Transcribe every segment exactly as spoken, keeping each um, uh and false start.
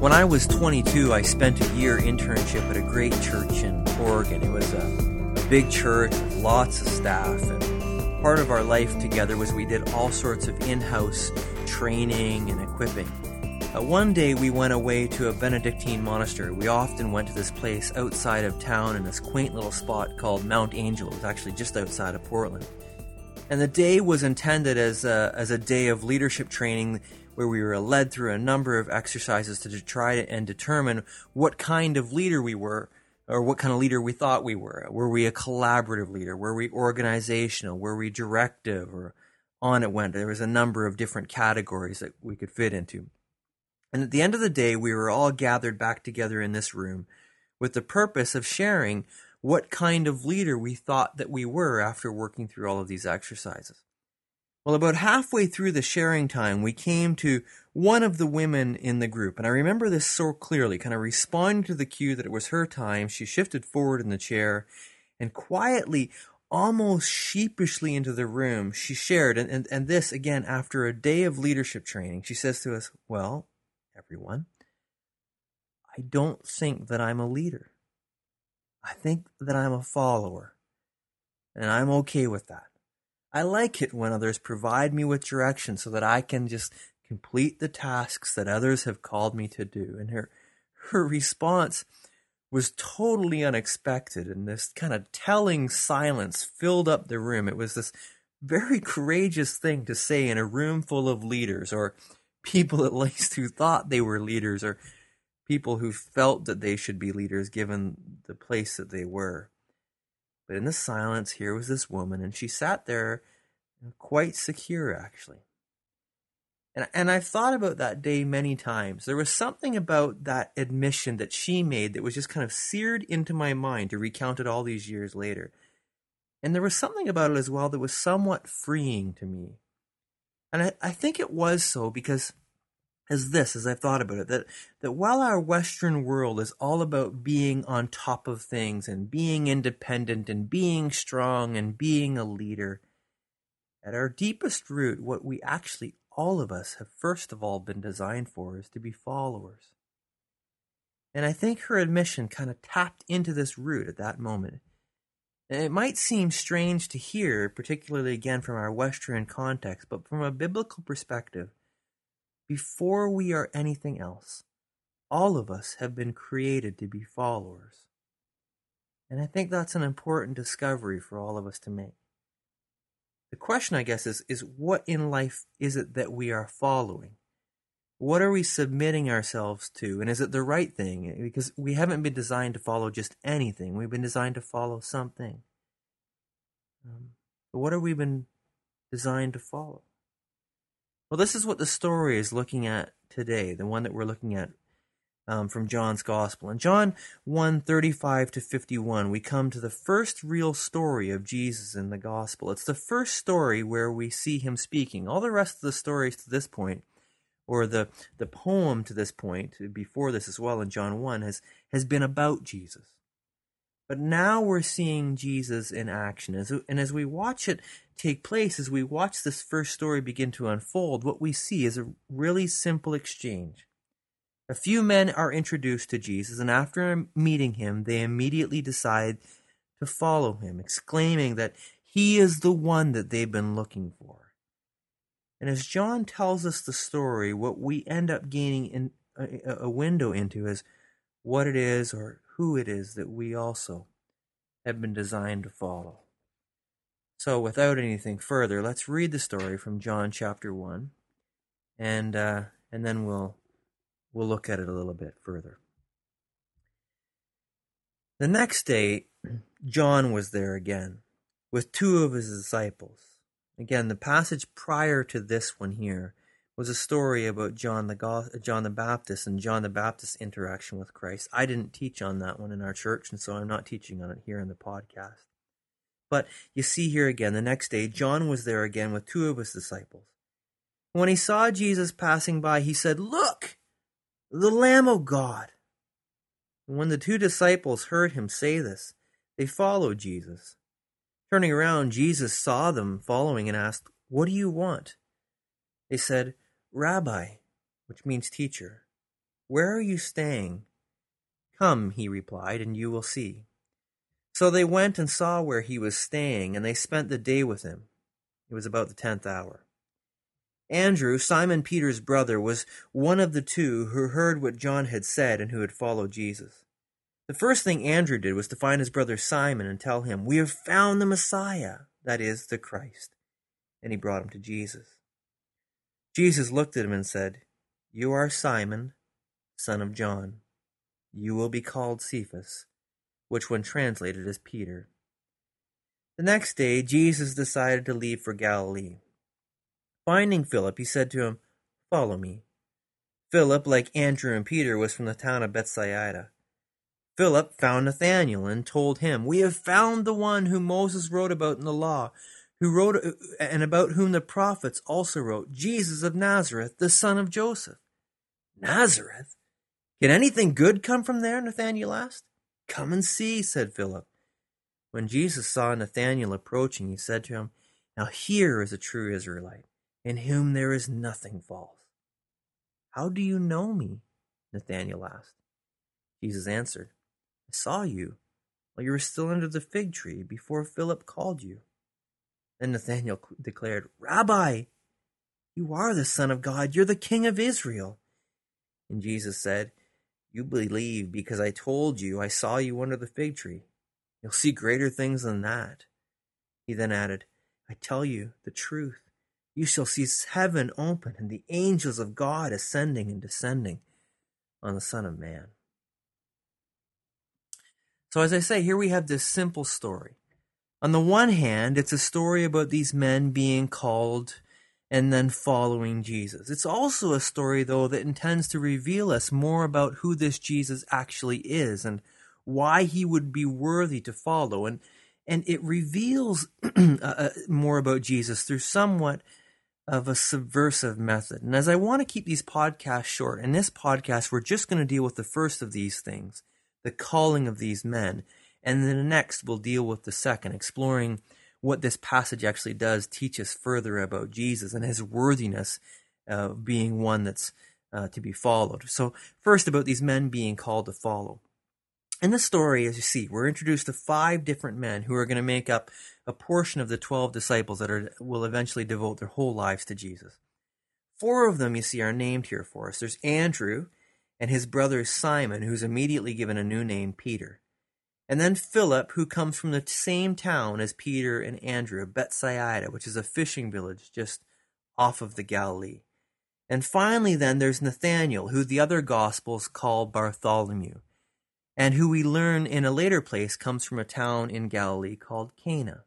When I was twenty-two, I spent a year internship at a great church in Oregon. It was a, a big church with lots of staff, and part of our life together was we did all sorts of in-house training and equipping. Uh, one day we went away to a Benedictine monastery. We often went to this place outside of town in this quaint little spot called Mount Angel. It was actually just outside of Portland. And the day was intended as a, as a day of leadership training where we were led through a number of exercises to try to, and determine what kind of leader we were, or what kind of leader we thought we were. Were we a collaborative leader? Were we organizational? Were we directive? Or on it went. There was a number of different categories that we could fit into. And at the end of the day, we were all gathered back together in this room with the purpose of sharing what kind of leader we thought that we were after working through all of these exercises. Well, about halfway through the sharing time, we came to one of the women in the group. And I remember this so clearly, kind of responding to the cue that it was her time. She shifted forward in the chair and quietly, almost sheepishly into the room, she shared. And, and, and this, again, after a day of leadership training, she says to us, well, everyone, I don't think that I'm a leader. I think that I'm a follower. And I'm okay with that. I like it when others provide me with direction so that I can just complete the tasks that others have called me to do. And her her response was totally unexpected, and this kind of telling silence filled up the room. It was this very courageous thing to say in a room full of leaders, or people at least who thought they were leaders, or people who felt that they should be leaders given the place that they were. But in the silence, here was this woman, and she sat there quite secure, actually. And, and I've thought about that day many times. There was something about that admission that she made that was just kind of seared into my mind to recount it all these years later. And there was something about it as well that was somewhat freeing to me. And I, I think it was so because as this, as I've thought about it, that, that while our Western world is all about being on top of things and being independent and being strong and being a leader, at our deepest root, what we actually, all of us, have first of all been designed for is to be followers. And I think her admission kind of tapped into this root at that moment. And it might seem strange to hear, particularly again from our Western context, but from a biblical perspective, before we are anything else, all of us have been created to be followers. And I think that's an important discovery for all of us to make. The question, I guess, is, is what in life is it that we are following? What are we submitting ourselves to? And is it the right thing? Because we haven't been designed to follow just anything. We've been designed to follow something. Um, but what have we been designed to follow? Well, this is what the story is looking at today, the one that we're looking at um, from John's Gospel. In John one, thirty-five to fifty-one, we come to the first real story of Jesus in the Gospel. It's the first story where we see him speaking. All the rest of the stories to this point, or the, the poem to this point, before this as well in John one, has, has been about Jesus. But now we're seeing Jesus in action. As, and as we watch it take place, as we watch this first story begin to unfold, what we see is a really simple exchange. A few men are introduced to Jesus, and after meeting him, they immediately decide to follow him, exclaiming that he is the one that they've been looking for. And as John tells us the story, what we end up gaining in a, a window into is what it is or who it is that we also have been designed to follow. So without anything further, let's read the story from John chapter one, and uh, and then we'll we'll look at it a little bit further. The next day, John was there again with two of his disciples. Again, the passage prior to this one here was a story about John the Go- John the Baptist and John the Baptist's interaction with Christ. I didn't teach on that one in our church, and so I'm not teaching on it here in the podcast. But you see here again, the next day, John was there again with two of his disciples. When he saw Jesus passing by, he said, "Look, the Lamb of God." And when the two disciples heard him say this, they followed Jesus. Turning around, Jesus saw them following and asked, "What do you want?" They said, "Rabbi," which means teacher, "Where are you staying?" "Come," he replied, "and you will see." So they went and saw where he was staying, and they spent the day with him. It was about the tenth hour. Andrew, Simon Peter's brother, was one of the two who heard what John had said and who had followed Jesus. The first thing Andrew did was to find his brother Simon and tell him, "We have found the Messiah," that is, the Christ. And he brought him to Jesus. Jesus looked at him and said, "You are Simon, son of John. You will be called Cephas," which when translated is Peter. The next day, Jesus decided to leave for Galilee. Finding Philip, he said to him, "Follow me." Philip, like Andrew and Peter, was from the town of Bethsaida. Philip found Nathanael and told him, "We have found the one whom Moses wrote about in the law, who wrote and about whom the prophets also wrote, Jesus of Nazareth, the son of Joseph." "Nazareth? Can anything good come from there?" Nathanael asked. "Come and see," said Philip. When Jesus saw Nathanael approaching, he said to him, "Now here is a true Israelite, in whom there is nothing false." "How do you know me?" Nathanael asked. Jesus answered, "I saw you while you were still under the fig tree before Philip called you." Then Nathanael declared, "Rabbi, you are the Son of God. You're the King of Israel." And Jesus said, "You believe because I told you I saw you under the fig tree. You'll see greater things than that." He then added, "I tell you the truth. You shall see heaven open and the angels of God ascending and descending on the Son of Man." So as I say, here we have this simple story. On the one hand, it's a story about these men being called and then following Jesus. It's also a story, though, that intends to reveal us more about who this Jesus actually is and why he would be worthy to follow. And, and it reveals uh, more about Jesus through somewhat of a subversive method. And as I want to keep these podcasts short, in this podcast, we're just going to deal with the first of these things, the calling of these men. And then the next we'll deal with the second, exploring what this passage actually does teach us further about Jesus and his worthiness of uh, being one that's uh, to be followed. So first, about these men being called to follow. In the story, as you see, we're introduced to five different men who are going to make up a portion of the twelve disciples that are, will eventually devote their whole lives to Jesus. Four of them, you see, are named here for us. There's Andrew and his brother Simon, who's immediately given a new name, Peter. And then Philip, who comes from the same town as Peter and Andrew, Bethsaida, which is a fishing village just off of the Galilee. And finally, then, there's Nathanael, who the other Gospels call Bartholomew, and who we learn in a later place comes from a town in Galilee called Cana.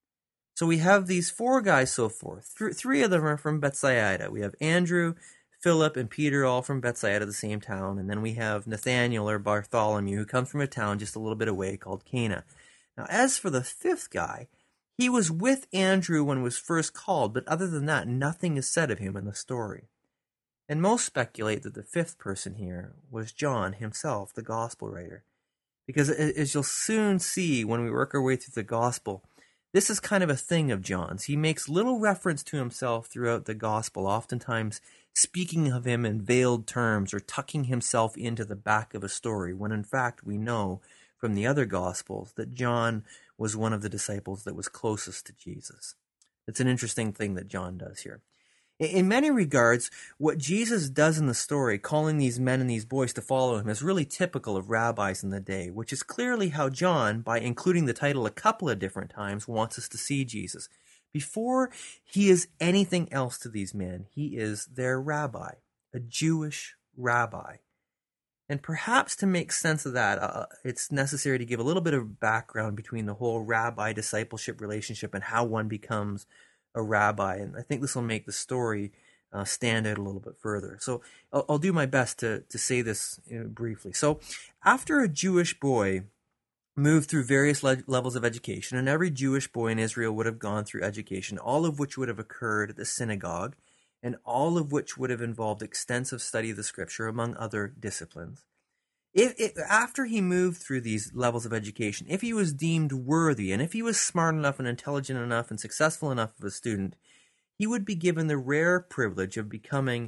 So we have these four guys so forth. Th- three of them are from Bethsaida. We have Andrew, Philip, and Peter, all from Bethsaida, the same town. And then we have Nathanael or Bartholomew, who comes from a town just a little bit away called Cana. Now, as for the fifth guy, he was with Andrew when he was first called, but other than that, nothing is said of him in the story. And most speculate that the fifth person here was John himself, the gospel writer. Because as you'll soon see when we work our way through the gospel, this is kind of a thing of John's. He makes little reference to himself throughout the gospel, oftentimes speaking of him in veiled terms or tucking himself into the back of a story, when in fact we know from the other gospels that John was one of the disciples that was closest to Jesus. It's an interesting thing that John does here. In many regards, what Jesus does in the story, calling these men and these boys to follow him, is really typical of rabbis in the day, which is clearly how John, by including the title a couple of different times, wants us to see Jesus. Before he is anything else to these men, he is their rabbi, a Jewish rabbi. And perhaps to make sense of that, uh, it's necessary to give a little bit of background between the whole rabbi-discipleship relationship and how one becomes a rabbi, and I think this will make the story uh, stand out a little bit further. So I'll, I'll do my best to, to say this you know, briefly. So after a Jewish boy moved through various le- levels of education, and every Jewish boy in Israel would have gone through education, all of which would have occurred at the synagogue, and all of which would have involved extensive study of the scripture, among other disciplines. If, if, after he moved through these levels of education, if he was deemed worthy, and if he was smart enough and intelligent enough and successful enough of a student, he would be given the rare privilege of becoming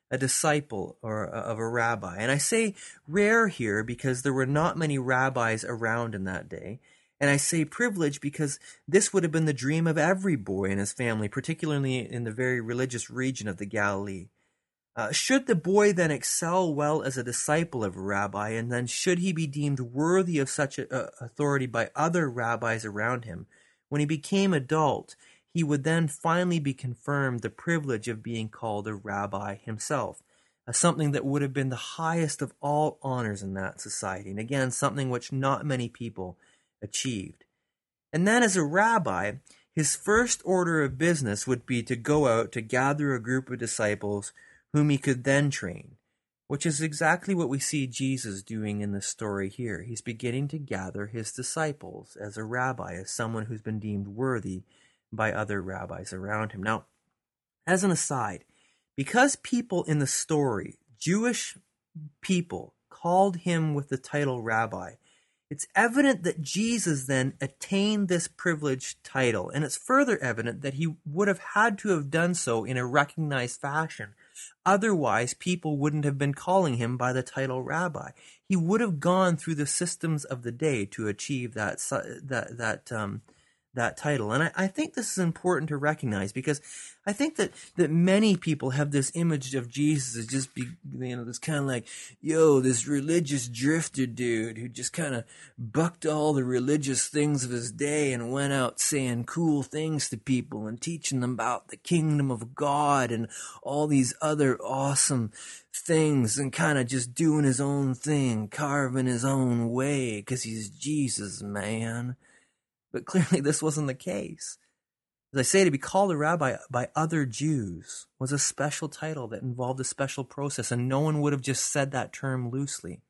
a disciple or a, of a rabbi. And I say rare here because there were not many rabbis around in that day. And I say privilege because this would have been the dream of every boy and his family, particularly in the very religious region of the Galilee. Uh, should the boy then excel well as a disciple of a rabbi, and then should he be deemed worthy of such a, a authority by other rabbis around him, when he became adult, he would then finally be confirmed the privilege of being called a rabbi himself, uh, something that would have been the highest of all honors in that society, and again, something which not many people achieved. And then as a rabbi, his first order of business would be to go out to gather a group of disciples whom he could then train, which is exactly what we see Jesus doing in this story here. He's beginning to gather his disciples as a rabbi, as someone who's been deemed worthy by other rabbis around him. Now, as an aside, because people in the story, Jewish people, called him with the title rabbi, it's evident that Jesus then attained this privileged title, and it's further evident that he would have had to have done so in a recognized fashion. Otherwise, people wouldn't have been calling him by the title rabbi. He would have gone through the systems of the day to achieve that that that um, that title. And I, I think this is important to recognize, because I think that, that many people have this image of Jesus as just be, you know, this kind of like, yo, this religious drifter dude who just kind of bucked all the religious things of his day and went out saying cool things to people and teaching them about the kingdom of God and all these other awesome things, and kind of just doing his own thing, carving his own way because he's Jesus, man. But clearly this wasn't the case. As I say, to be called a rabbi by other Jews was a special title that involved a special process, and no one would have just said that term loosely.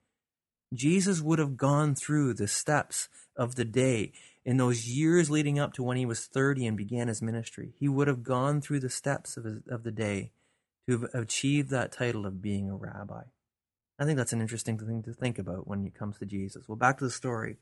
Jesus would have gone through the steps of the day in those years leading up to when he was thirty and began his ministry. He would have gone through the steps of, his, of the day to have achieved that title of being a rabbi. I think that's an interesting thing to think about when it comes to Jesus. Well, back to the story.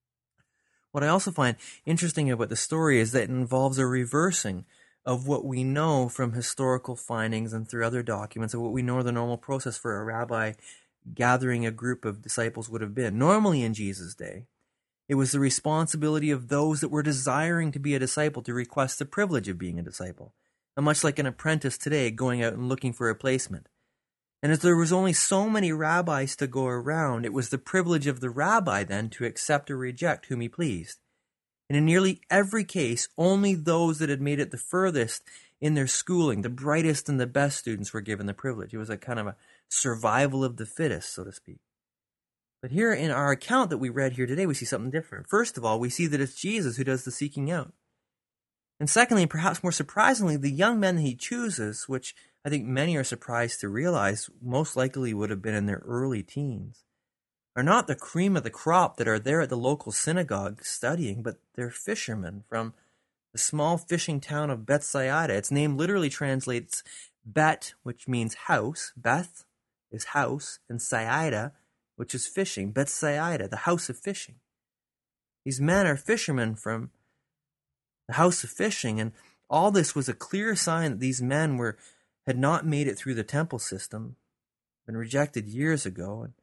What I also find interesting about the story is that it involves a reversing of what we know from historical findings and through other documents of what we know the normal process for a rabbi gathering a group of disciples would have been. Normally in Jesus' day, it was the responsibility of those that were desiring to be a disciple to request the privilege of being a disciple, and much like an apprentice today going out and looking for a placement. And as there was only so many rabbis to go around, it was the privilege of the rabbi then to accept or reject whom he pleased. And in nearly every case, only those that had made it the furthest in their schooling, the brightest and the best students, were given the privilege. It was a kind of a survival of the fittest, so to speak. But here in our account that we read here today, we see something different. First of all, we see that it's Jesus who does the seeking out. And secondly, and perhaps more surprisingly, the young men that he chooses, which I think many are surprised to realize most likely would have been in their early teens, are not the cream of the crop that are there at the local synagogue studying, but they're fishermen from the small fishing town of Bethsaida. Its name literally translates Bet, which means house. Beth is house, and Saida, which is fishing. Bethsaida, the house of fishing. These men are fishermen from the house of fishing, and all this was a clear sign that these men were had not made it through the temple system, been rejected years ago, and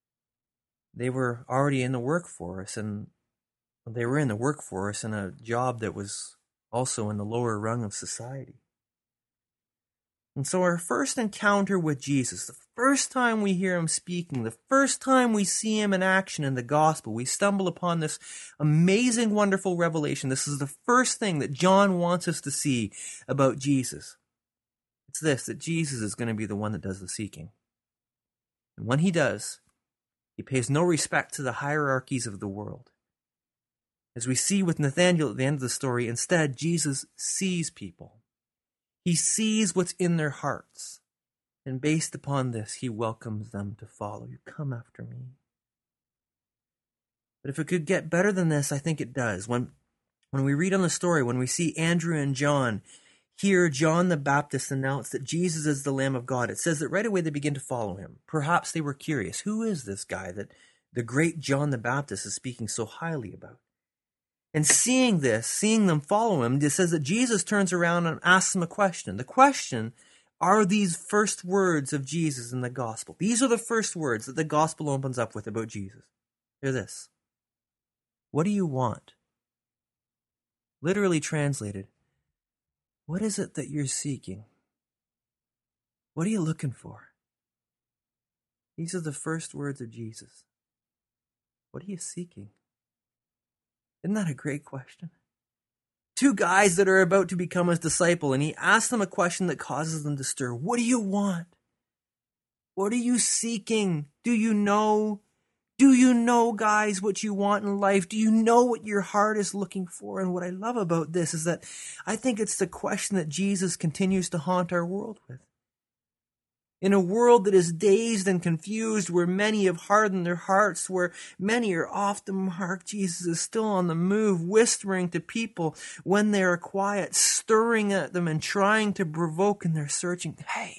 they were already in the workforce, and they were in the workforce in a job that was also in the lower rung of society. And so our first encounter with Jesus, the first time we hear him speaking, the first time we see him in action in the gospel, we stumble upon this amazing, wonderful revelation. This is the first thing that John wants us to see about Jesus. It's this, that Jesus is going to be the one that does the seeking. And when he does, he pays no respect to the hierarchies of the world. As we see with Nathanael at the end of the story, instead, Jesus sees people. He sees what's in their hearts. And based upon this, he welcomes them to follow. You come after me. But if it could get better than this, I think it does. When, when we read on the story, when we see Andrew and John hear John the Baptist announce that Jesus is the Lamb of God, it says that right away they begin to follow him. Perhaps they were curious. Who is this guy that the great John the Baptist is speaking so highly about? And seeing this, seeing them follow him, it says that Jesus turns around and asks them a question. The question, are these first words of Jesus in the gospel. These are the first words that the gospel opens up with about Jesus. They're this: what do you want? Literally translated, what is it that you're seeking? What are you looking for? These are the first words of Jesus. What are you seeking? Isn't that a great question? Two guys that are about to become his disciple, and he asks them a question that causes them to stir. What do you want? What are you seeking? Do you know? Do you know, guys, what you want in life? Do you know what your heart is looking for? And what I love about this is that I think it's the question that Jesus continues to haunt our world with. In a world that is dazed and confused, where many have hardened their hearts, where many are off the mark, Jesus is still on the move, whispering to people when they are quiet, stirring at them and trying to provoke, and they're searching. Hey,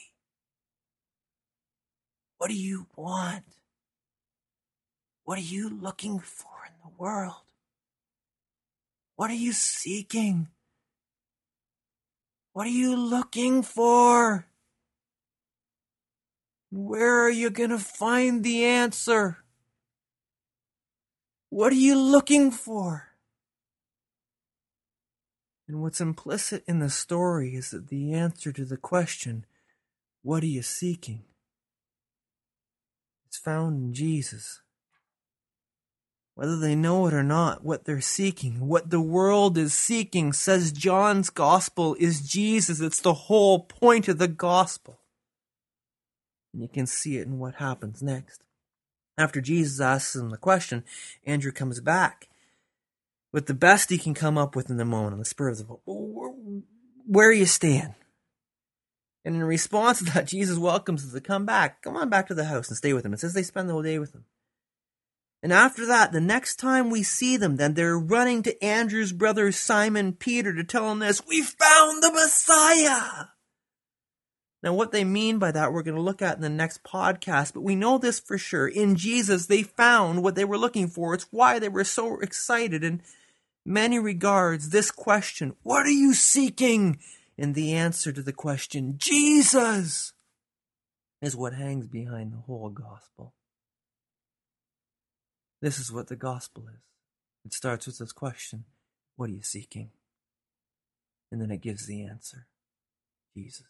what do you want? What are you looking for in the world? What are you seeking? What are you looking for? Where are you going to find the answer? What are you looking for? And what's implicit in the story is that the answer to the question, what are you seeking, is found in Jesus. Whether they know it or not, what they're seeking, what the world is seeking, says John's gospel, is Jesus. It's the whole point of the gospel. And you can see it in what happens next. After Jesus asks him the question, Andrew comes back with the best he can come up with in the moment, on the spur of the moment. Where you stand? And in response to that, Jesus welcomes them to come back. Come on back to the house and stay with him. It says they spend the whole day with him. And after that, the next time we see them, then they're running to Andrew's brother Simon Peter to tell him this: we found the Messiah! Now, what they mean by that, we're going to look at in the next podcast, but we know this for sure. In Jesus, they found what they were looking for. It's why they were so excited. In many regards, this question, what are you seeking? And the answer to the question, Jesus, is what hangs behind the whole gospel. This is what the gospel is. It starts with this question, what are you seeking? And then it gives the answer, Jesus.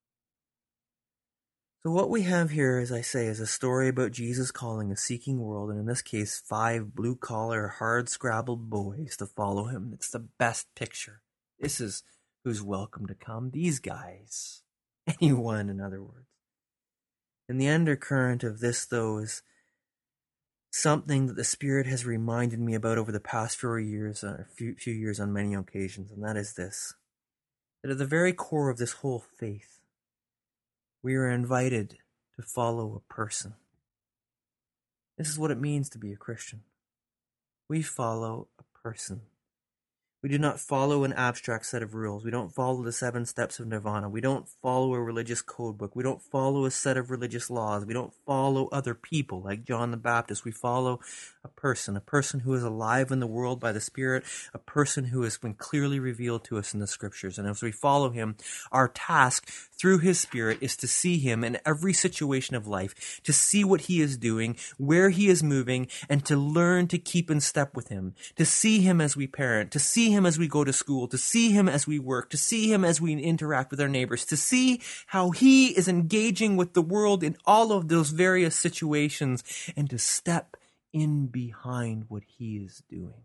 So what we have here, as I say, is a story about Jesus calling a seeking world, and in this case, five blue-collar, hard-scrabbled boys to follow him. It's the best picture. This is who's welcome to come. These guys. Anyone, in other words. And the undercurrent of this, though, is something that the Spirit has reminded me about over the past few years, uh, few, few years on many occasions, and that is this: that at the very core of this whole faith, we are invited to follow a person. This is what it means to be a Christian. We follow a person. We do not follow an abstract set of rules. We don't follow the seven steps of nirvana. We don't follow a religious code book. We don't follow a set of religious laws. We don't follow other people like John the Baptist. We follow a person, a person who is alive in the world by the Spirit, a person who has been clearly revealed to us in the Scriptures. And as we follow him, our task through his Spirit is to see him in every situation of life, to see what he is doing, where he is moving, and to learn to keep in step with him, to see him as we parent, to see him as we go to school, to see him as we work, to see him as we interact with our neighbors, to see how he is engaging with the world in all of those various situations, and to step in behind what he is doing.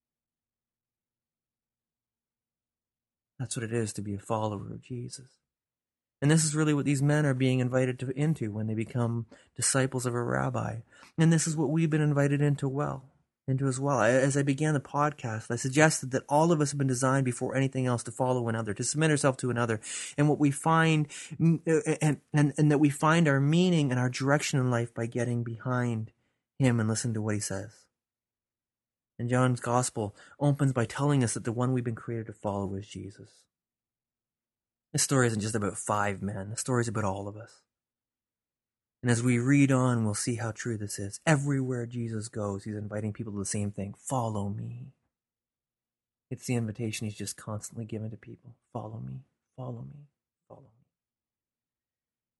That's what it is to be a follower of Jesus. And this is really what these men are being invited to, into when they become disciples of a rabbi. And this is what we've been invited into well. into as well. As I began the podcast, I suggested that all of us have been designed before anything else to follow another, to submit ourselves to another. And what we find, and, and, and that we find our meaning and our direction in life by getting behind him and listening to what he says. And John's gospel opens by telling us that the one we've been created to follow is Jesus. This story isn't just about five men. The story is about all of us. And as we read on, we'll see how true this is. Everywhere Jesus goes, he's inviting people to the same thing. Follow me. It's the invitation he's just constantly giving to people. Follow me, follow me, follow me.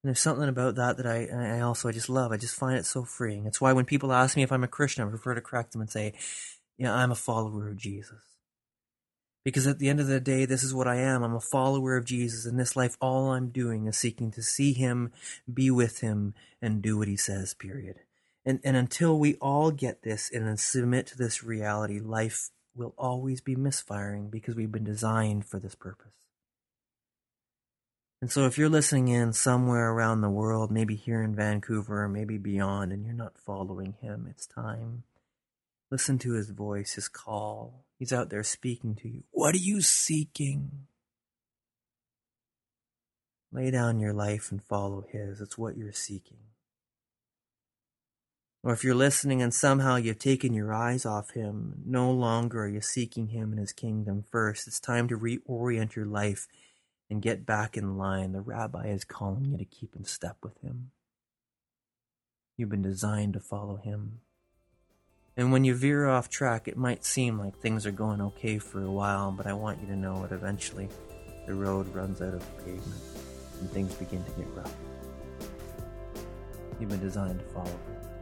And there's something about that that I, I also I just love. I just find it so freeing. It's why when people ask me if I'm a Christian, I prefer to correct them and say, yeah, I'm a follower of Jesus. Because at the end of the day, this is what I am. I'm a follower of Jesus. In this life, all I'm doing is seeking to see him, be with him, and do what he says, period. And, and until we all get this and submit to this reality, life will always be misfiring because we've been designed for this purpose. And so if you're listening in somewhere around the world, maybe here in Vancouver or maybe beyond, and you're not following him, it's time. Listen to his voice, his call. He's out there speaking to you. What are you seeking? Lay down your life and follow his. It's what you're seeking. Or if you're listening and somehow you've taken your eyes off him, no longer are you seeking him and his kingdom first. It's time to reorient your life and get back in line. The rabbi is calling you to keep in step with him. You've been designed to follow him. And when you veer off track, it might seem like things are going okay for a while, but I want you to know that eventually the road runs out of pavement and things begin to get rough. You've been designed to follow him.